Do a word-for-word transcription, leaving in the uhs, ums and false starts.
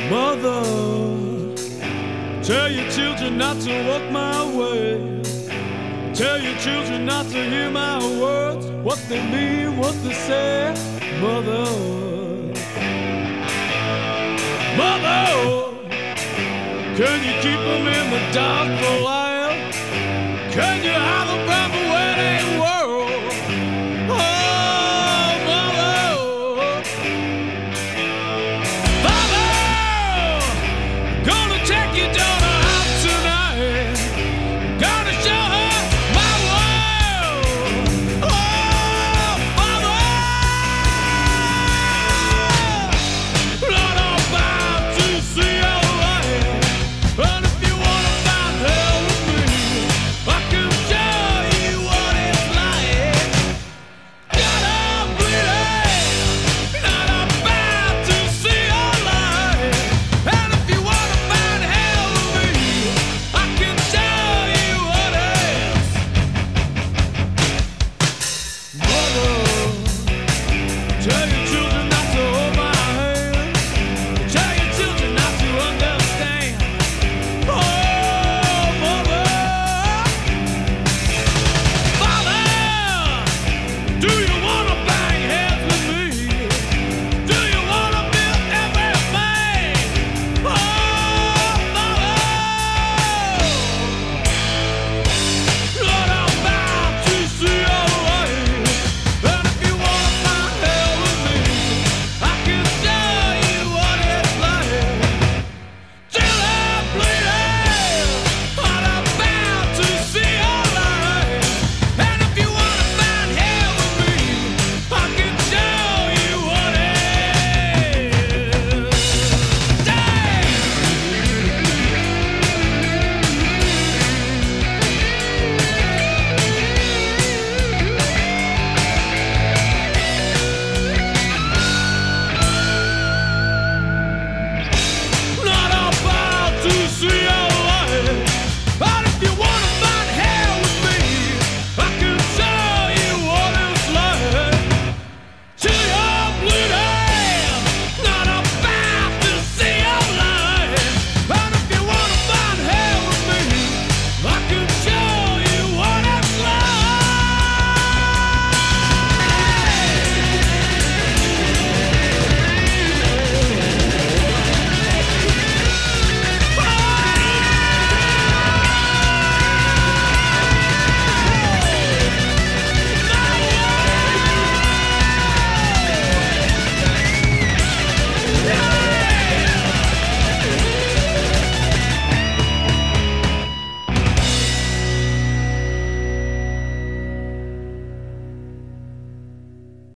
Mother, tell your children not to walk my way. Tell your children not to hear my words, what they mean, what they say. Mother, Mother, can you keep them in the dark for a while? Can you